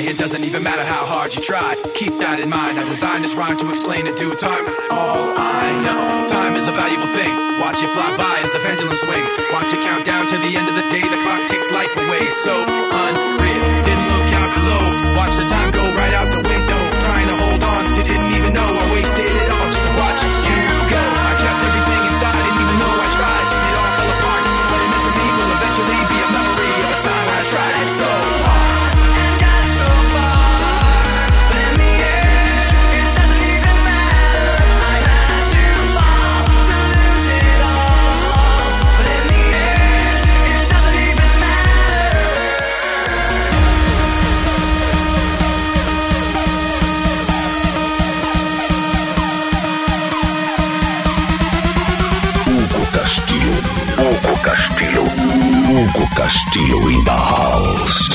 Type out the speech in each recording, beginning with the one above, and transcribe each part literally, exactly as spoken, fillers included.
It doesn't even matter how hard you try. Keep that in mind. I designed this rhyme to explain in due time. All I know, time is a valuable thing. Watch it fly by as the pendulum swings. Watch it count down to the end of the day. The clock takes life away. So unreal. Didn't look out below. Watch the time go right out the window. Trying to hold on to didn't even know I wasted it all just to watch you go. I kept everything inside. Didn't even know I tried. It all fell apart. What it meant to me will eventually be a memory of a time when I tried it so hard. Hugo Castillo, Hugo Castillo in the house.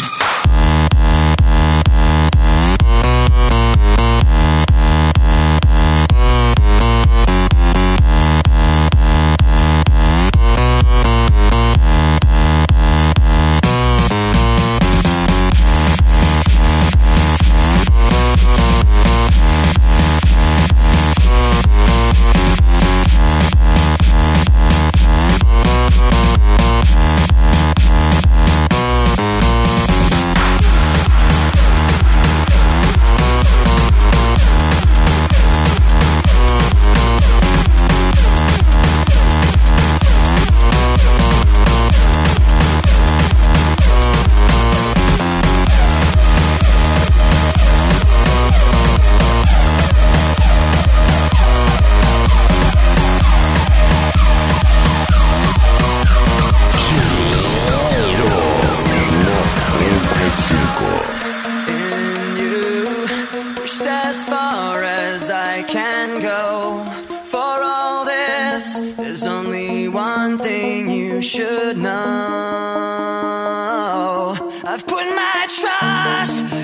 Should know I've put my trust